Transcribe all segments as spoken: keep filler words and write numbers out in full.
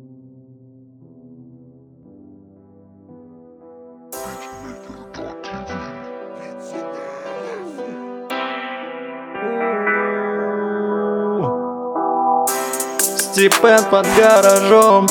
Степен под гаражом.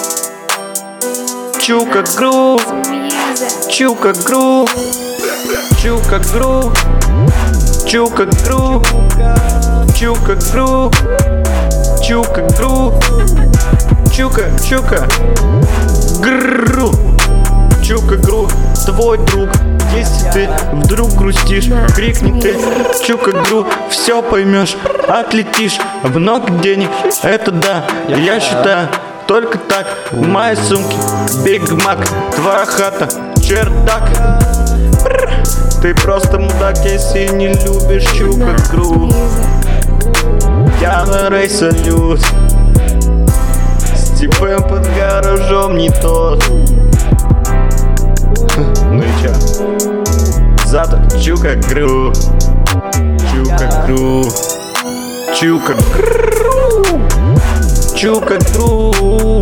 Чука грув, чука грув, чука грув, чука грув, чука грув, чука грув, чука, чука, гру, чука грув, твой друг. Если ты вдруг грустишь, крикни ты чука гру, все поймешь, отлетишь. Много денег, это да, я считаю, только так. В моей сумке Биг Мак, твоя хата, чердак. Ты просто мудак, если не любишь чука гру. Я на рей салют. Степен под гаражом не тот. Ну и чё? Зато чука гру, чука гру, чука гру, чука гру,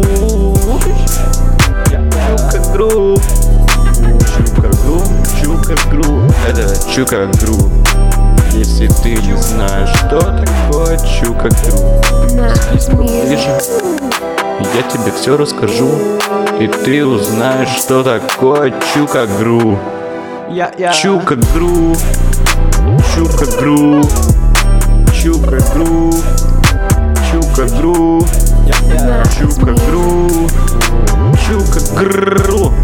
чука гру, чука гру, чука гру. Это чука гру. Если ты не знаешь, что такое чука гру, садись поближе, я тебе все расскажу, и ты узнаешь, что такое чука гру. Чука гру, чука гру, чука гру, чука гру, чука гру, чука гру.